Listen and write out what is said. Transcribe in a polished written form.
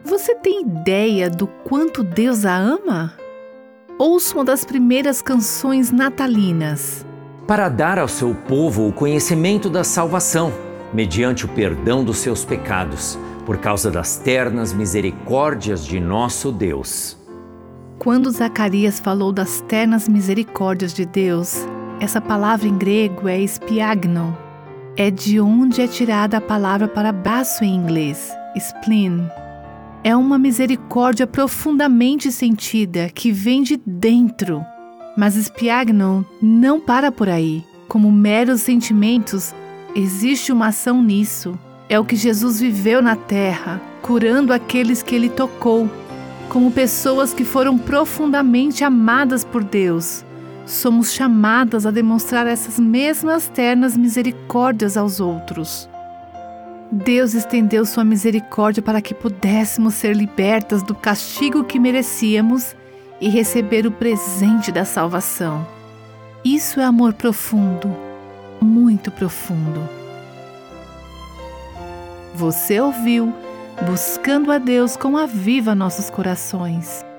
Você tem ideia do quanto Deus a ama? Ouça uma das primeiras canções natalinas. Para dar ao seu povo o conhecimento da salvação, mediante o perdão dos seus pecados, por causa das ternas misericórdias de nosso Deus. Quando Zacarias falou das ternas misericórdias de Deus, essa palavra em grego é espiagnon. É de onde é tirada a palavra para braço em inglês, spleen. É uma misericórdia profundamente sentida que vem de dentro. Mas espiagnon não para por aí. Como meros sentimentos, existe uma ação nisso. É o que Jesus viveu na terra, curando aqueles que ele tocou. Como pessoas que foram profundamente amadas por Deus, somos chamadas a demonstrar essas mesmas ternas misericórdias aos outros. Deus estendeu sua misericórdia para que pudéssemos ser libertas do castigo que merecíamos e receber o presente da salvação. Isso é amor profundo, muito profundo. Você ouviu Buscando a Deus com Aviva Nossos Corações.